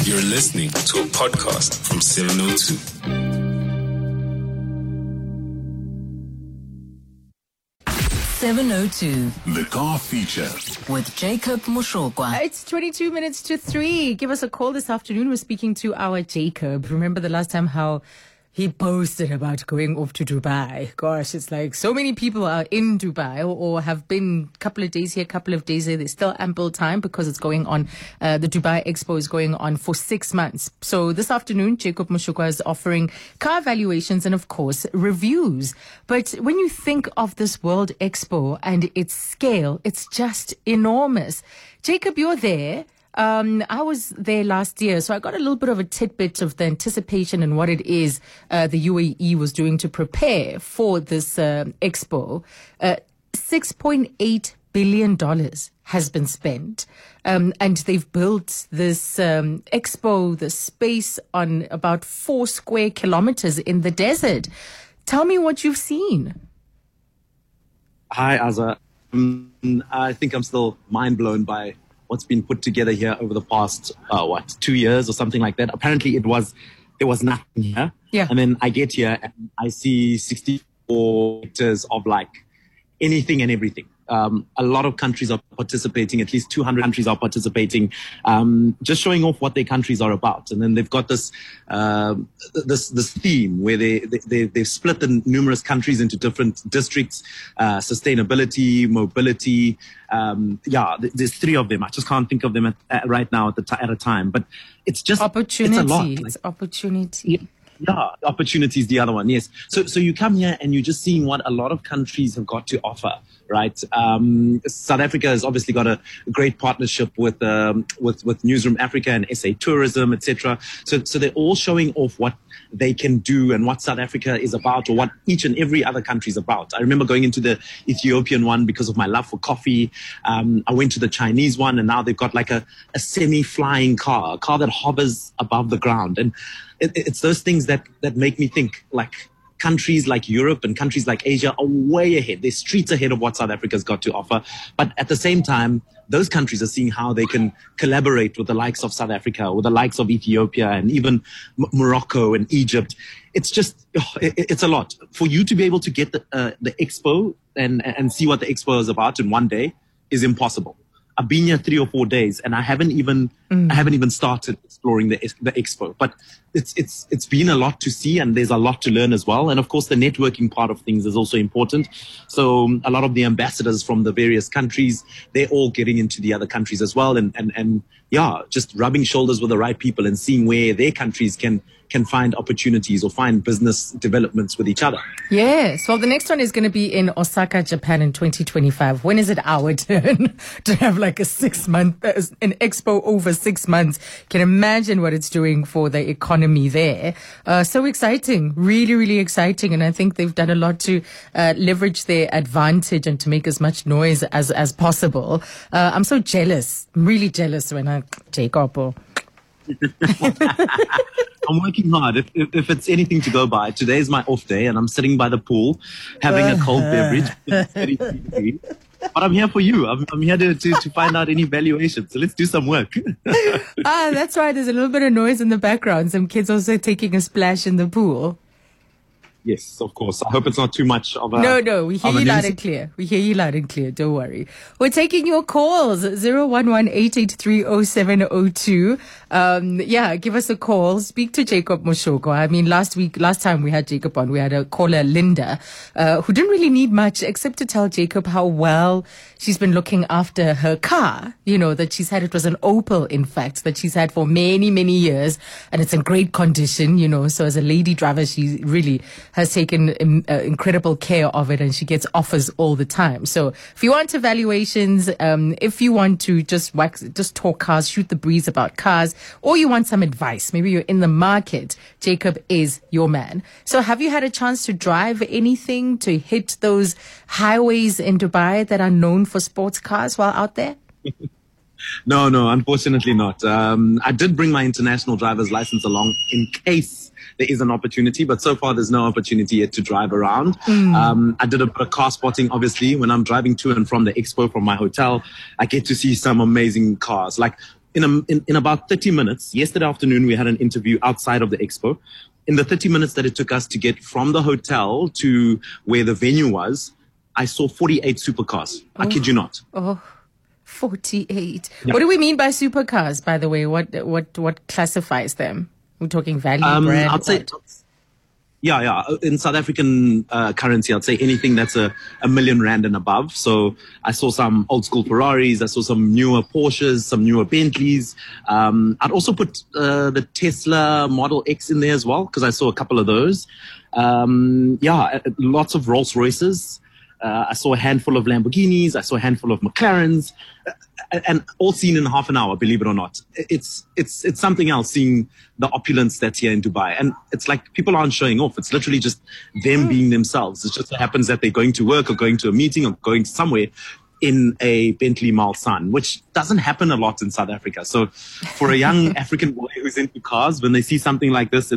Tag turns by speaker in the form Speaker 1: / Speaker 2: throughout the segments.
Speaker 1: You're listening to a podcast from 702.
Speaker 2: The car feature
Speaker 3: with Jacob Mushokwa.
Speaker 4: It's 22 minutes to 3. Give us a call this afternoon. We're speaking to our Jacob. Remember the last time how he boasted about going off to Dubai? Gosh, it's like so many people are in Dubai or have been a couple of days here, a couple of days there. There's still ample time because it's going on. The Dubai Expo is going on for 6 months. So this afternoon, Jacob Mushokwa is offering car valuations and, of course, reviews. But when you think of this World Expo and its scale, it's just enormous. Jacob, you're there. I was there last year, so I got a little bit of a tidbit of the anticipation and what it is the UAE was doing to prepare for this expo. $6.8 billion has been spent, and they've built this expo, the space on about 4 square kilometers in the desert. Tell me what you've seen.
Speaker 5: Hi, Azza. I think I'm still mind blown by what's been put together here over the past, 2 years or something like that. Apparently there was nothing here.
Speaker 4: Yeah.
Speaker 5: And then I get here and I see 64 hectares of like anything and everything. A lot of countries are participating, at least 200 countries are participating, just showing off what their countries are about. And then they've got this theme where they've split the numerous countries into different districts, sustainability, mobility. There's 3 of them. I just can't think of them right now at a time, but it's just
Speaker 4: opportunity.
Speaker 5: It's a lot.
Speaker 4: It's opportunity.
Speaker 5: Yeah, opportunity is the other one. Yes. So you come here and you're just seeing what a lot of countries have got to offer, right? South Africa has obviously got a great partnership with Newsroom Africa and SA Tourism, etc. So they're all showing off what they can do and what South Africa is about, or what each and every other country is about. I remember going into the Ethiopian one because of my love for coffee. I went to the Chinese one, and now they've got like a semi-flying car, a car that hovers above the ground. And it's those things that make me think like countries like Europe and countries like Asia are way ahead. They're streets ahead of what South Africa's got to offer. But at the same time, those countries are seeing how they can collaborate with the likes of South Africa, with the likes of Ethiopia, and even Morocco and Egypt. It's just, it's a lot. For you to be able to get the expo and see what the expo is about in one day is impossible. I've been here 3 or 4 days, and I haven't even started exploring the expo. But it's been a lot to see, and there's a lot to learn as well. And of course, the networking part of things is also important. So a lot of the ambassadors from the various countries, they're all getting into the other countries as well, and just rubbing shoulders with the right people and seeing where their countries can find opportunities or find business developments with each other.
Speaker 4: Yes. Well, the next one is going to be in Osaka, Japan in 2025. When is it our turn to have like a 6-month, an expo over 6 months? Can imagine what it's doing for the economy there. So exciting. Really, really exciting. And I think they've done a lot to leverage their advantage and to make as much noise as possible. I'm so jealous. I'm really jealous when I take up.
Speaker 5: I'm working hard. If it's anything to go by, today is my off day and I'm sitting by the pool having a cold beverage. It's 33 degrees. But I'm here for you. I'm here to find out any valuation. So let's do some work.
Speaker 4: That's right. There's a little bit of noise in the background. Some kids also taking a splash in the pool.
Speaker 5: Yes, of course. I hope it's not too much of a...
Speaker 4: No, we hear you loud and clear. We hear you loud and clear. Don't worry. We're taking your calls. 011-883-0702. Give us a call. Speak to Jacob Mushokwa. I mean, last time we had Jacob on, we had a caller, Linda, who didn't really need much except to tell Jacob how well she's been looking after her car. You know, that she's had, it was an Opel, in fact, that she's had for many, many years. And it's in great condition, you know. So as a lady driver, she really has taken incredible care of it, and she gets offers all the time. So if you want evaluations, if you want to just talk cars, shoot the breeze about cars, or you want some advice, maybe you're in the market, Jacob is your man. So have you had a chance to drive anything, to hit those highways in Dubai that are known for sports cars while out there?
Speaker 5: No, unfortunately not. I did bring my international driver's license along in case there is an opportunity, but so far there's no opportunity yet to drive around. I did a bit of car spotting, obviously. When I'm driving to and from the expo from my hotel, I get to see some amazing cars. Like in about 30 minutes, yesterday afternoon, we had an interview outside of the expo. In the 30 minutes that it took us to get from the hotel to where the venue was, I saw 48 supercars. I kid you not.
Speaker 4: 48.
Speaker 5: Yeah.
Speaker 4: What do we mean by supercars, by the way? What classifies them? We're talking value, brand?
Speaker 5: I'd say, yeah. In South African currency, I'd say anything that's a million rand and above. So I saw some old school Ferraris. I saw some newer Porsches, some newer Bentleys. I'd also put the Tesla Model X in there as well, because I saw a couple of those. Lots of Rolls Royces. I saw a handful of Lamborghinis. I saw a handful of McLarens, and all seen in half an hour, believe it or not. It's something else seeing the opulence that's here in Dubai. And it's like people aren't showing off. It's literally just them being themselves. It just happens that they're going to work or going to a meeting or going somewhere in a Bentley Mulsanne, which doesn't happen a lot in South Africa. So for a young African boy who's into cars, when I see something like this,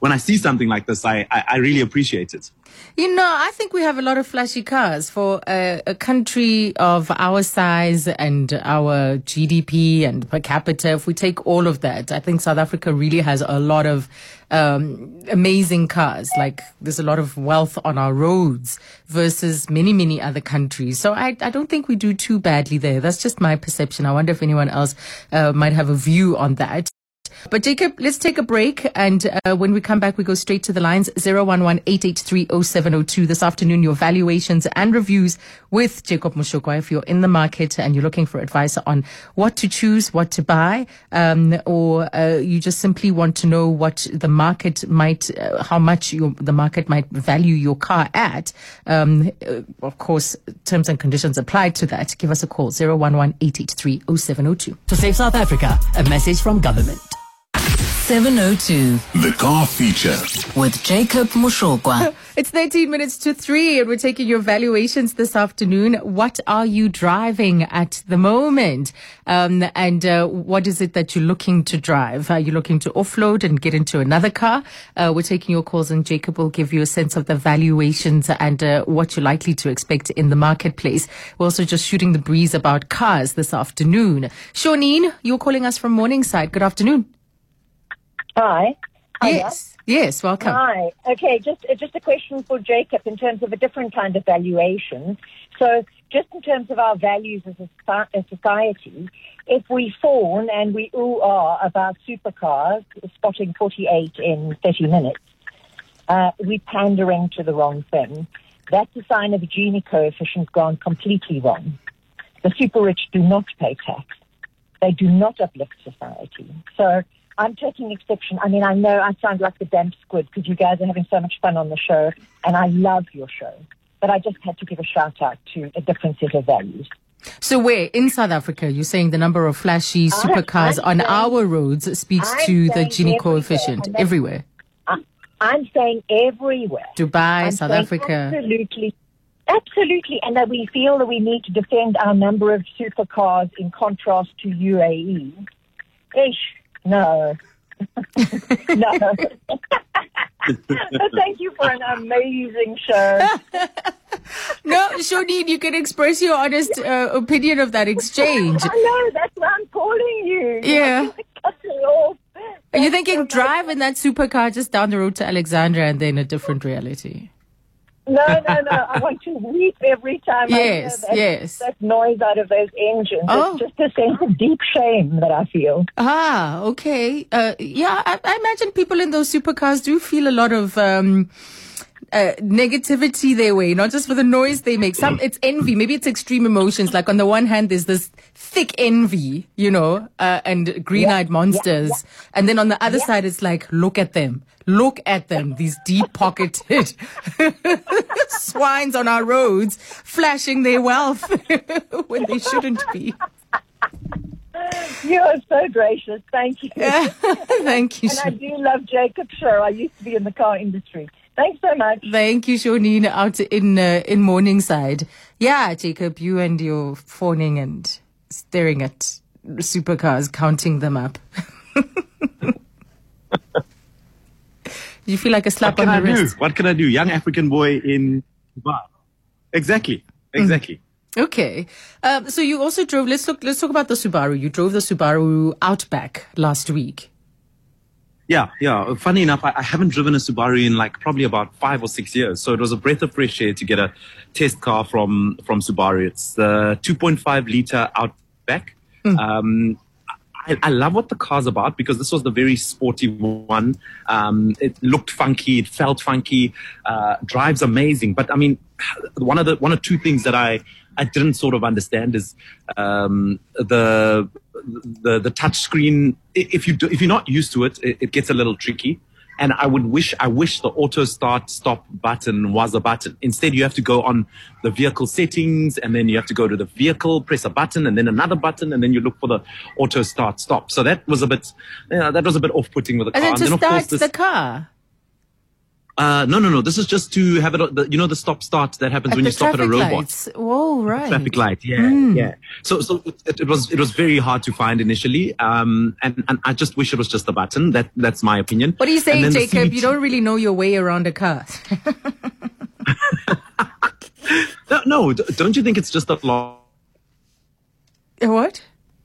Speaker 5: I really appreciate it.
Speaker 4: You know, I think we have a lot of flashy cars for a country of our size and our GDP and per capita. If we take all of that, I think South Africa really has a lot of amazing cars. Like, there's a lot of wealth on our roads versus many, many other countries. So I don't think we do too badly there. That's just my perception. I wonder if anyone else might have a view on that. But Jacob, let's take a break, and when we come back, we go straight to the lines. 011-883-0702. This afternoon, your valuations and reviews with Jacob Moshokwa. If you're in the market and you're looking for advice on what to choose, what to buy, or you just simply want to know what the market might, how much the market might value your car at, of course, terms and conditions apply to that. Give us a call, 011-883-0702.
Speaker 3: To save South Africa, a message from government. 702.
Speaker 2: The Car Feature.
Speaker 3: With Jacob Moshokwa.
Speaker 4: It's 13 minutes to 3, and we're taking your valuations this afternoon. What are you driving at the moment? And what is it that you're looking to drive? Are you looking to offload and get into another car? We're taking your calls, and Jacob will give you a sense of the valuations and what you're likely to expect in the marketplace. We're also just shooting the breeze about cars this afternoon. Shawneen, you're calling us from Morningside. Good afternoon.
Speaker 6: Hi.
Speaker 4: Yes, welcome.
Speaker 6: Hi. Okay, just a question for Jacob in terms of a different kind of valuation. So just in terms of our values as a society, if we fawn and we ooh-ah about supercars, spotting 48 in 30 minutes, we're pandering to the wrong thing. That's a sign of a Gini coefficient gone completely wrong. The super rich do not pay tax. They do not uplift society. So I'm taking exception. I mean, I know I sound like the damn squid because you guys are having so much fun on the show, and I love your show. But I just had to give a shout out to a different set of values.
Speaker 4: So where in South Africa, you're saying the number of flashy supercars on our roads speaks to the Gini coefficient everywhere?
Speaker 6: I'm saying everywhere.
Speaker 4: Dubai, South Africa.
Speaker 6: Absolutely. And that we feel that we need to defend our number of supercars in contrast to UAE. No. No. But thank you for an amazing show.
Speaker 4: No, Shawneen, you can express your honest opinion of that exchange.
Speaker 6: I know, that's why I'm calling you.
Speaker 4: Yeah.
Speaker 6: Cut me off.
Speaker 4: Are you thinking drive in that supercar just down the road to Alexandria and then a different reality?
Speaker 6: No. I want to weep every time I hear that noise out of those engines.
Speaker 4: Oh.
Speaker 6: It's just a sense of deep shame that I feel.
Speaker 4: Ah, okay. I imagine people in those supercars do feel a lot of negativity their way, not just for the noise they make. It's envy. Maybe it's extreme emotions. Like on the one hand, there's this thick envy, and green-eyed monsters. Yeah. And then on the other side, it's like, look at them, these deep-pocketed swines on our roads flashing their wealth when they shouldn't be.
Speaker 6: You are so gracious. Thank you.
Speaker 4: Thank you.
Speaker 6: And I do love Jacob's show. I used to be in the car industry. Thanks so much.
Speaker 4: Thank you, Shawneen, out in Morningside. Yeah, Jacob, you and your phoning and staring at supercars, counting them up. You feel like a slap on the wrist.
Speaker 5: What can I do? Young African boy in Dubai. Exactly.
Speaker 4: Okay. So you also drove, let's talk about the Subaru. You drove the Subaru Outback last week.
Speaker 5: Yeah. Funny enough, I haven't driven a Subaru in like probably about 5 or 6 years. So it was a breath of fresh air to get a test car from Subaru. It's the 2.5 liter Outback. I love what the car's about because this was the very sporty one. It looked funky, it felt funky, drives amazing. But I mean, one or two things that I didn't sort of understand is the touch screen. If you're not used to it, it gets a little tricky. And I wish the auto start stop button was a button. Instead, you have to go on the vehicle settings, and then you have to go to the vehicle, press a button, and then another button, and then you look for the auto start stop. So that was a bit off-putting with the car.
Speaker 4: And then to start the car.
Speaker 5: No. This is just to have it. The stop start that happens when you stop at a robot.
Speaker 4: Lights. Whoa, right.
Speaker 5: Traffic light. Yeah. So it was very hard to find initially. And I just wish it was just a button. That's my opinion.
Speaker 4: What are you saying, Jacob? You don't really know your way around a car.
Speaker 5: No. Don't you think it's just a long?
Speaker 4: What?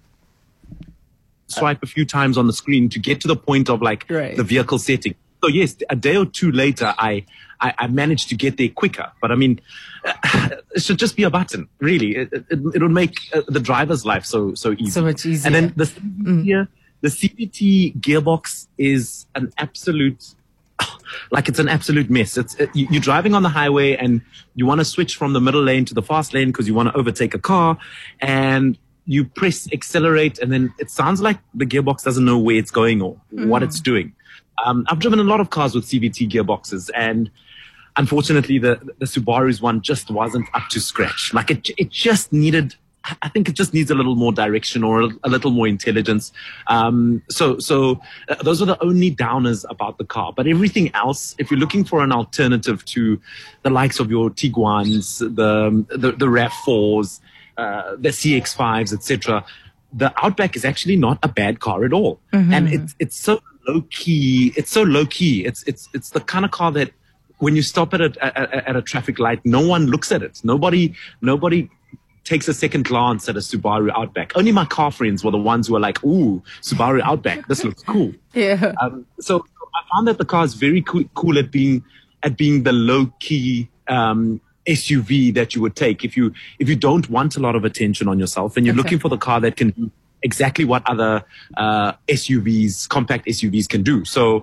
Speaker 5: Swipe a few times on the screen to get to the point of like the vehicle setting. So yes, a day or two later, I managed to get there quicker. But I mean, it should just be a button, really. It would make the driver's life so easy.
Speaker 4: So much easier.
Speaker 5: And then the CVT gearbox is an absolute, it's an absolute mess. You're driving on the highway and you want to switch from the middle lane to the fast lane because you want to overtake a car, and you press accelerate, and then it sounds like the gearbox doesn't know where it's going or what it's doing. I've driven a lot of cars with CVT gearboxes, and unfortunately, the Subaru's one just wasn't up to scratch. Like it just needed. I think it just needs a little more direction or a little more intelligence. So those are the only downers about the car. But everything else, if you're looking for an alternative to the likes of your Tiguan's, the RAV4s, the CX-5s, etc., the Outback is actually not a bad car at all, and it's so low key. It's so low key. It's the kind of car that when you stop at a traffic light, no one looks at it. Nobody takes a second glance at a Subaru Outback. Only my car friends were the ones who were like, "Ooh, Subaru Outback, this looks cool."
Speaker 4: Yeah.
Speaker 5: So I found that the car is very cool at being the low key SUV that you would take if you don't want a lot of attention on yourself and you're looking for the car that can do exactly what other SUVs, compact SUVs can do. So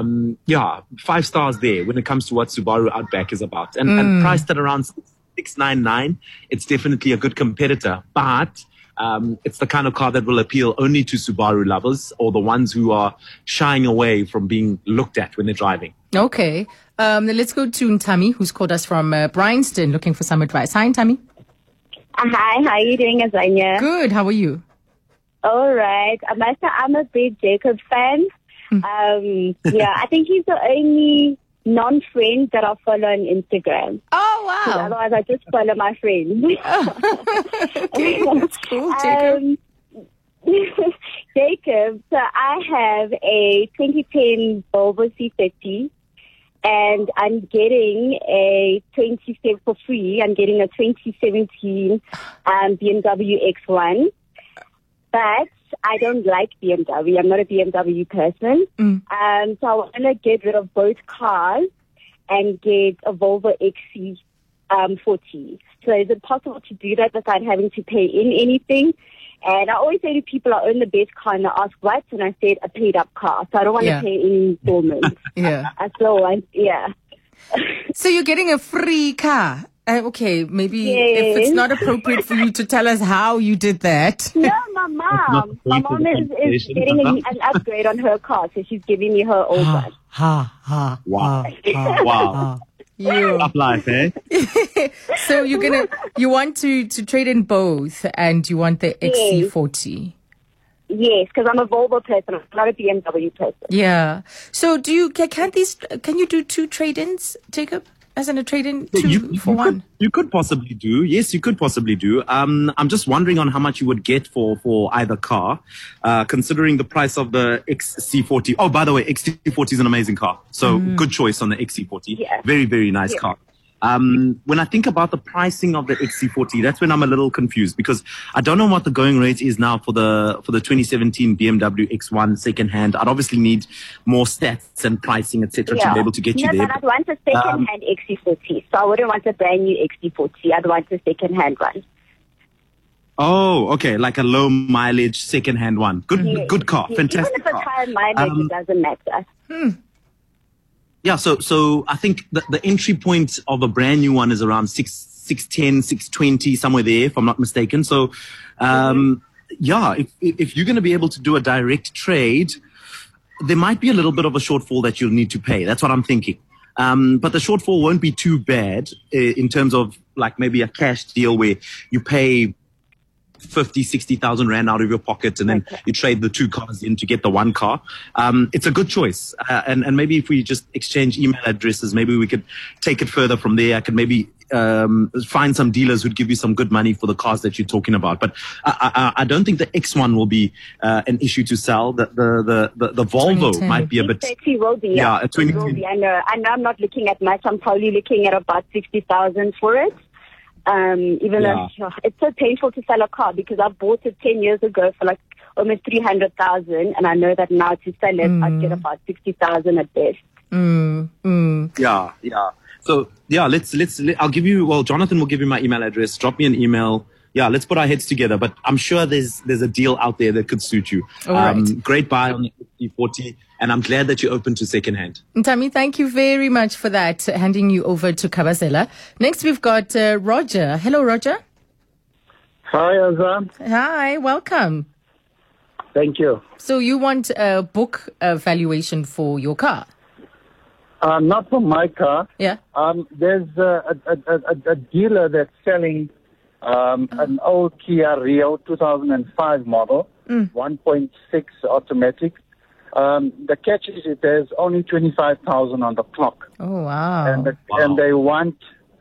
Speaker 5: 5 stars there when it comes to what Subaru Outback is about, and priced at around $699. It's definitely a good competitor, but it's the kind of car that will appeal only to Subaru lovers or the ones who are shying away from being looked at when they're driving.
Speaker 4: Okay. Then let's go to Ntami, who's called us from Bryanston, looking for some advice. Hi, Ntami.
Speaker 7: Hi, how are you doing, Azania?
Speaker 4: Good. How are you?
Speaker 7: All right. I'm a big Jacob fan. I think he's the only non-friend that I follow on Instagram.
Speaker 4: Oh, wow.
Speaker 7: Otherwise, I just follow my friends.
Speaker 4: Okay, that's cool, Jacob.
Speaker 7: Jacob, so I have a 2010 Volvo C30, and I'm getting a 27 for free. I'm getting a 2017 BMW X1. But I don't like BMW. I'm not a BMW person. So I want to get rid of both cars and get a Volvo XC40. So is it possible to do that without having to pay in anything? And I always say to people, I own the best car, and they ask what? And I said, a paid-up car. So I don't want to pay any installments. I still want,
Speaker 4: So you're getting a free car. Okay, maybe if it's not appropriate for you to tell us how you did that.
Speaker 7: No, my mom. My mom is getting an upgrade on her car, so she's giving me her old one.
Speaker 5: Wow. Up life, eh?
Speaker 4: So you want to trade in both, and you want the XC40.
Speaker 7: Yes, because I'm a Volvo person. I'm not a BMW person.
Speaker 4: Yeah. So can you do 2 trade-ins, Jacob? As in a trade-in for one?
Speaker 5: You could possibly do. Yes, you could possibly do. I'm just wondering on how much you would get for either car, considering the price of the XC40. Oh, by the way, XC40 is an amazing car. So good choice on the XC40.
Speaker 7: Yeah.
Speaker 5: Very, very nice car. When I think about the pricing of the XC40, that's when I'm a little confused because I don't know what the going rate is now for the 2017 BMW X1 second-hand. I'd obviously need more stats and pricing, etc., to be able to get you there.
Speaker 7: But I'd want a second-hand XC40, so I wouldn't want a brand new XC40. I'd want a second-hand one.
Speaker 5: Oh, okay, like a low mileage second-hand one. Good car, fantastic.
Speaker 7: Even if it's high mileage, it doesn't matter.
Speaker 5: Yeah, so I think the entry point of a brand new one is around 610, 620, somewhere there, if I'm not mistaken. So, yeah, if you're going to be able to do a direct trade, there might be a little bit of a shortfall that you'll need to pay. That's what I'm thinking. But the shortfall won't be too bad in terms of like maybe a cash deal where you pay 50, 60,000 rand out of your pocket and then you trade the two cars in to get the one car. It's a good choice. And maybe if we just exchange email addresses, maybe we could take it further from there. I could maybe find some dealers who'd give you some good money for the cars that you're talking about. But I don't think the X1 will be an issue to sell. The Volvo might be a bit.
Speaker 7: It will be.
Speaker 5: Yeah,
Speaker 7: it will be. I know I'm not looking at much. I'm probably looking at about 60,000 for it. Even though it's so painful to sell a car because I bought it 10 years ago for like almost 300,000, and I know that now to sell it, I'd get about 60,000 at best.
Speaker 5: Yeah. So yeah, I'll give you. Well, Jonathan will give you my email address. Drop me an email. Yeah, let's put our heads together. But I'm sure there's a deal out there that could suit you.
Speaker 4: All right.
Speaker 5: Great buy on the XC40. And I'm glad that you're open to secondhand.
Speaker 4: Ntami, thank you very much for that. Handing you over to Kabasela. Next, we've got Roger. Hello, Roger.
Speaker 8: Hi, Azam.
Speaker 4: Hi, welcome.
Speaker 8: Thank you.
Speaker 4: So you want a book valuation for your car?
Speaker 8: Not for my car.
Speaker 4: Yeah.
Speaker 8: There's a dealer that's selling an old Kia Rio 2005 model, 1.6 automatic. The catch is there's only 25,000 on the clock.
Speaker 4: Oh wow!
Speaker 8: And they want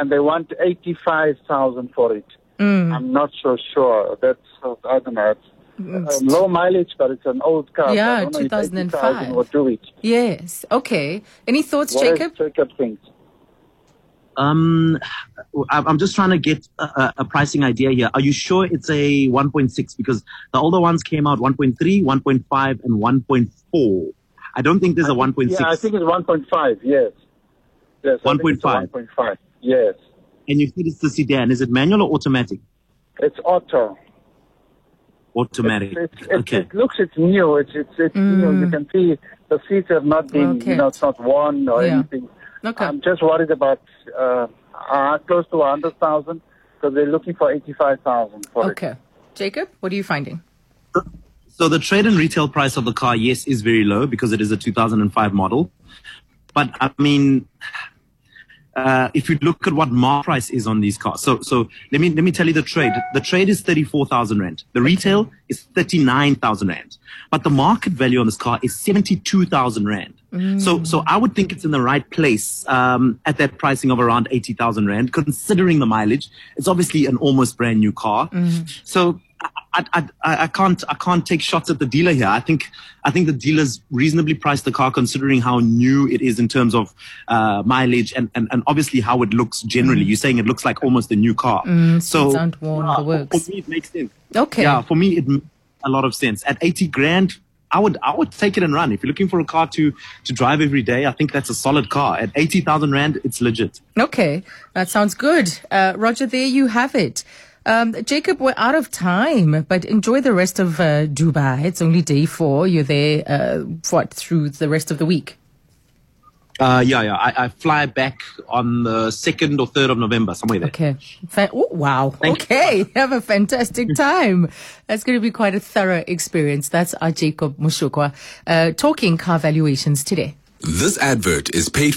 Speaker 8: 85,000 for it. I'm not so sure. That's I don't know. It's low mileage, but it's an old car.
Speaker 4: Yeah,
Speaker 8: I don't know
Speaker 4: 2005.
Speaker 8: If would do it.
Speaker 4: Yes. Okay. Any thoughts,
Speaker 8: What
Speaker 4: Jacob?
Speaker 8: Jacob thinks.
Speaker 5: I'm just trying to get a pricing idea here. Are you sure it's a 1.6? Because the older ones came out 1.3, 1.5, and 1.4. I don't think there's a 1.6.
Speaker 8: Yeah, I think it's 1.5, yes.
Speaker 5: 1.5?
Speaker 8: 1.5, yes.
Speaker 5: And you think it's the sedan. Is it manual or automatic?
Speaker 8: It's auto.
Speaker 5: Automatic. Okay.
Speaker 8: It's new. It's new. You can see the seats have not been, it's not worn or anything.
Speaker 4: Okay.
Speaker 8: I'm just worried about close to 100,000 because they're looking for 85,000 for it.
Speaker 4: Okay. Jacob, what are you finding?
Speaker 5: So the trade and retail price of the car, yes, is very low because it is a 2005 model. But I mean, if you look at what market price is on these cars, so let me tell you the trade. The trade is 34,000 rand. The retail is 39,000 rand. But the market value on this car is 72,000 rand. So I would think it's in the right place at that pricing of around 80,000 rand, considering the mileage. It's obviously an almost brand new car. So I can't take shots at the dealer here. I think the dealer's reasonably priced the car considering how new it is in terms of mileage and obviously how it looks generally. You're saying it looks like almost a new car. So
Speaker 4: aren't worn, the works.
Speaker 5: For me it makes sense.
Speaker 4: Okay.
Speaker 5: Yeah, for me it makes a lot of sense. At 80 grand, I would take it and run. If you're looking for a car to drive every day, I think that's a solid car. At 80,000 rand, it's legit.
Speaker 4: Okay, that sounds good. Roger, there you have it. Jacob, we're out of time, but enjoy the rest of Dubai. It's only day 4. You're there, through the rest of the week?
Speaker 5: I fly back on the 2nd or 3rd of November, somewhere there.
Speaker 4: Okay. Oh, wow. Okay. Have a fantastic time. That's going to be quite a thorough experience. That's our Jacob Moshokwa talking car valuations today.
Speaker 2: This advert is paid